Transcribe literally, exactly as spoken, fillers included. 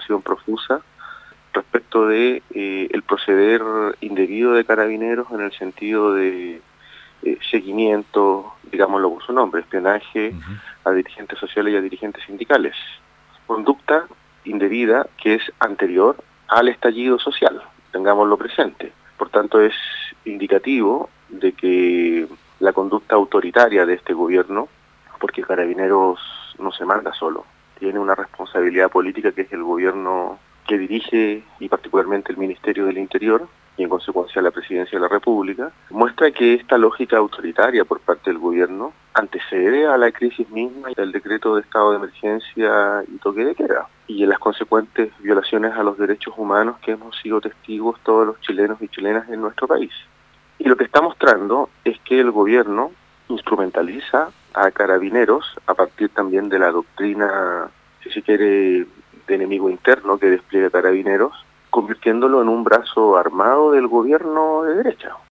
preocupación profusa respecto de eh, el proceder indebido de Carabineros en el sentido de eh, seguimiento, digámoslo por su nombre, espionaje uh-huh. a dirigentes sociales y a dirigentes sindicales. Conducta indebida que es anterior al estallido social, tengámoslo presente. Por tanto, es indicativo de que la conducta autoritaria de este gobierno, porque Carabineros no se manda solo, tiene una responsabilidad política que es el gobierno que dirige y particularmente el Ministerio del Interior y en consecuencia la Presidencia de la República, muestra que esta lógica autoritaria por parte del gobierno antecede a la crisis misma y al decreto de estado de emergencia y toque de queda y en las consecuentes violaciones a los derechos humanos que hemos sido testigos todos los chilenos y chilenas en nuestro país. Y lo que está mostrando es que el gobierno instrumentaliza a Carabineros a partir también de la doctrina, si se quiere, de enemigo interno que despliega Carabineros, convirtiéndolo en un brazo armado del gobierno de derecha.